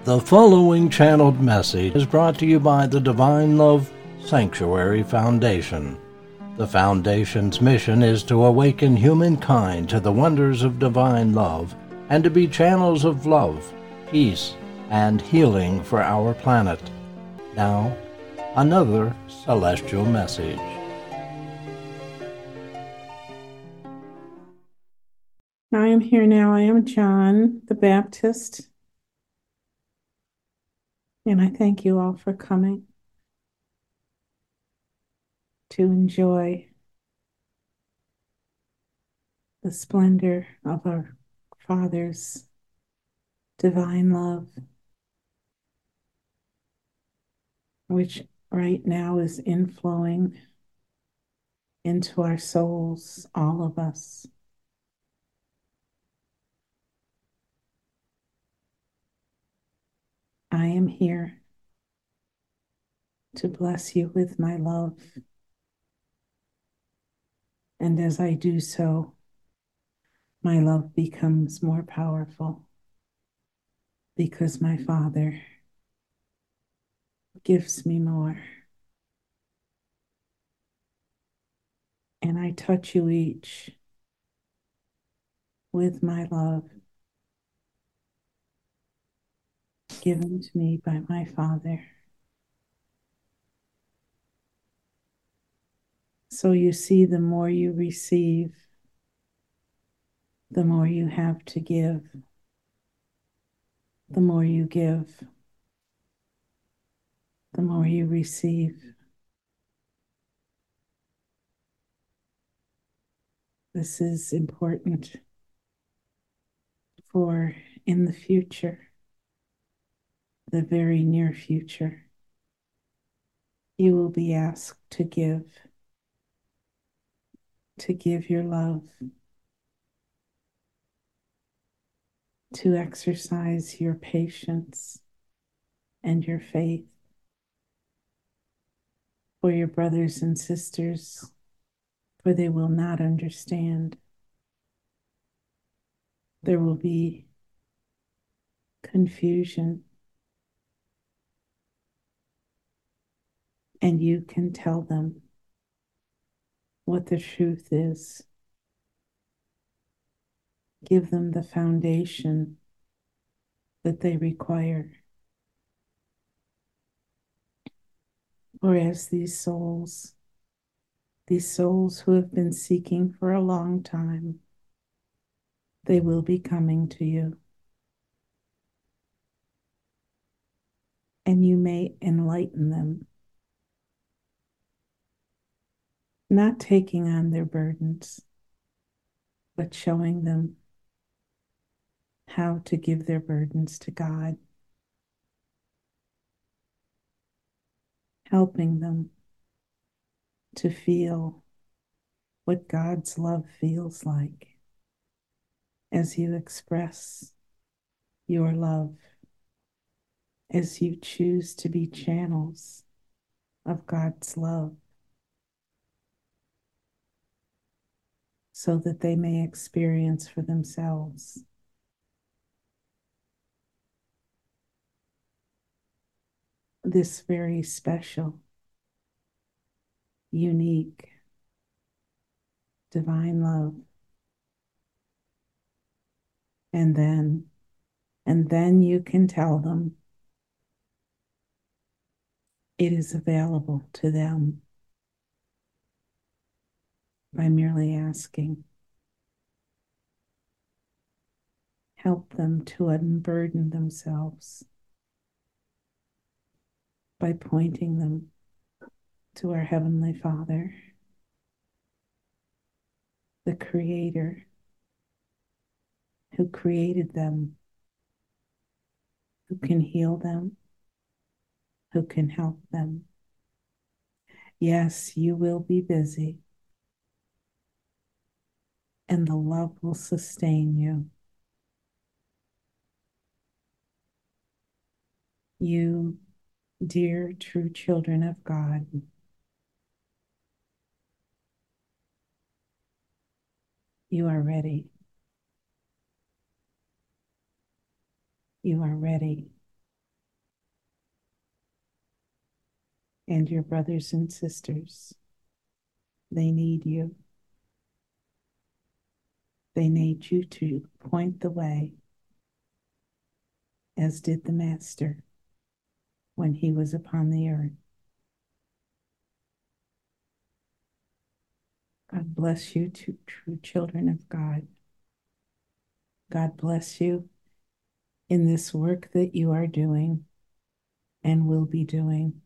The following channeled message is brought to you by the Divine Love Sanctuary Foundation. The Foundation's mission is to awaken humankind to the wonders of divine love and to be channels of love, peace, and healing for our planet. Now, another celestial message. I am here now. I am John the Baptist, and I thank you all for coming to enjoy the splendor of our Father's divine love, which right now is inflowing into our souls, all of us. I am here to bless you with my love. And as I do so, my love becomes more powerful because my Father gives me more. And I touch you each with my love given to me by my Father. So you see, the more you receive, the more you have to give. The more you give, the more you receive. This is important for in the future, the very near future, you will be asked to give your love, to exercise your patience and your faith for your brothers and sisters, for they will not understand. There will be confusion, and you can tell them what the truth is. Give them the foundation that they require. Or as these souls who have been seeking for a long time, they will be coming to you. And you may enlighten them, not taking on their burdens, but showing them how to give their burdens to God, helping them to feel what God's love feels like as you express your love, as you choose to be channels of God's love, so that they may experience for themselves this very special, unique, divine love. And then you can tell them it is available to them by merely asking. Help them to unburden themselves by pointing them to our Heavenly Father, the Creator, who created them, who can heal them, who can help them. Yes, you will be busy, and the love will sustain you. You, dear true children of God, you are ready. You are ready and your brothers and sisters. They need you. They need you to point the way, as did the Master when he was upon the earth. God bless you, true children of God. God bless you in this work that you are doing and will be doing.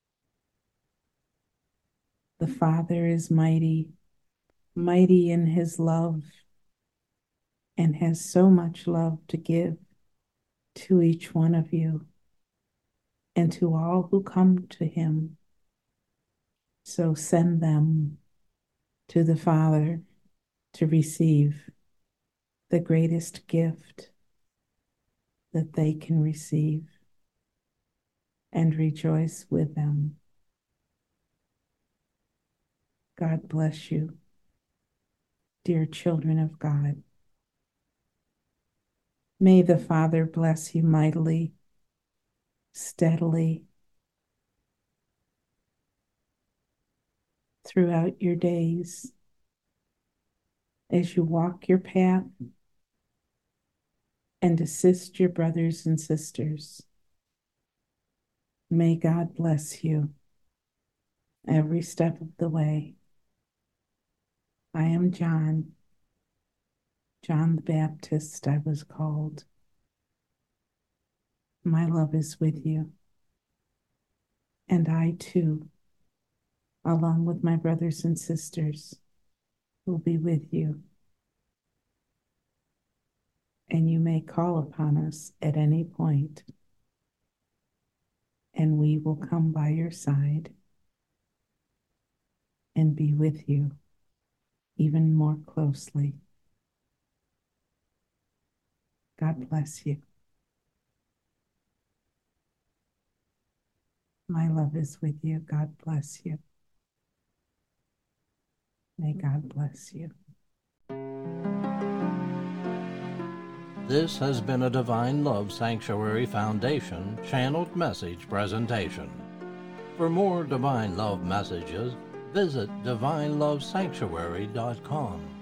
The Father is mighty, mighty in his love, and has so much love to give to each one of you and to all who come to him. So send them to the Father to receive the greatest gift that they can receive, and rejoice with them. God bless you, dear children of God. May the Father bless you mightily, steadily, throughout your days, as you walk your path and assist your brothers and sisters. May God bless you every step of the way. I am John the Baptist, I was called. My love is with you. And I too, along with my brothers and sisters, will be with you. And you may call upon us at any point, and we will come by your side and be with you even more closely. God bless you. My love is with you. God bless you. May God bless you. This has been a Divine Love Sanctuary Foundation channeled message presentation. For more Divine Love messages, visit divinelovesanctuary.com.